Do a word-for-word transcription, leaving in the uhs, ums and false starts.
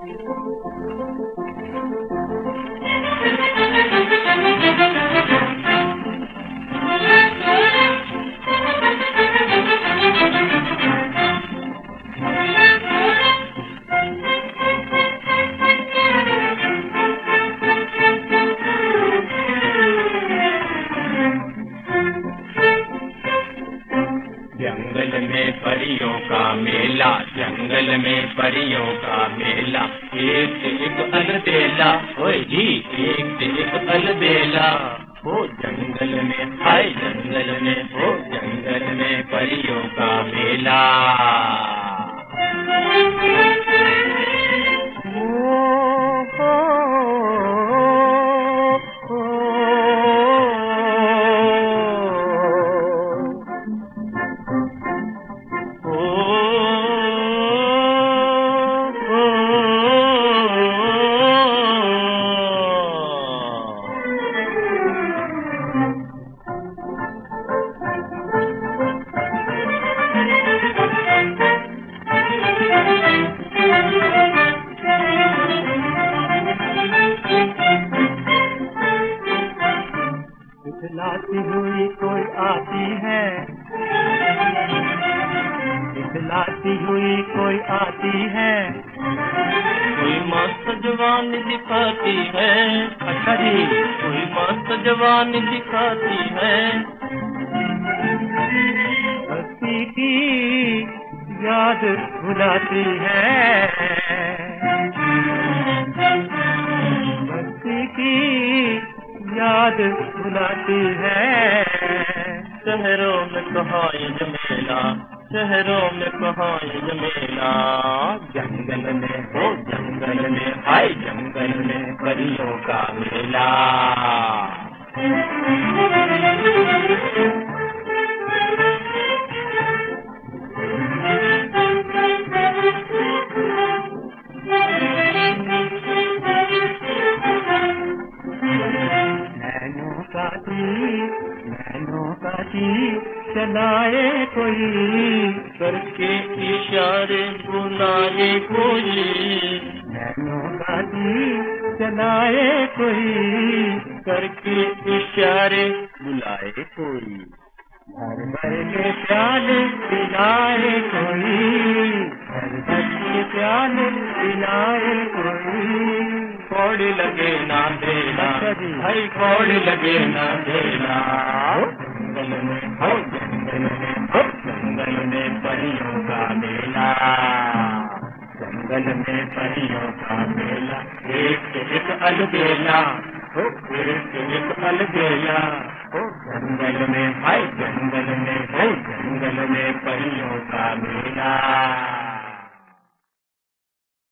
जंगल में परियों का मेला, जंगल में परियों का मेला, एक से एक अलबेला, ओए जी एक से एक अलबेला। हो जंगल में, हाय जंगल में, हो जंगल में परियों का मेला। दिखलाती हुई कोई आती है, दिखलाती हुई कोई आती है, कोई मस्त जवान दिखाती है। अच्छा जी, कोई मस्त जवान दिखाती है। हस्ती की याद भुलाती है, हस्ती की याद भुलाती है। शहरों में कहाँ ये जमेला, शहरों में कहाँ ये जमेला। जंगल में, हो जंगल में, हाय जंगल में परियों का मेला। नैनों का तीर, नैनों का तीर चलाए कोई, करके इशारे बुलाए कोई। नैनों का तीर चलाए कोई, करके इशारे बुलाए कोई। भर भर के प्याल पिलाए कोई, भर भर के प्याल पिलाए कोई। कौड़ी लगे ना देना, भाई कौड़ी लगे ना देना। जंगल में, हो जंगल में, हो जंगल में परियों का मेला। जंगल में परियों का मेला, एक से एक अलबेला, हो एक से एक अलबेला। हो जंगल में, हाय जंगल में, हो जंगल में परियों का मेला।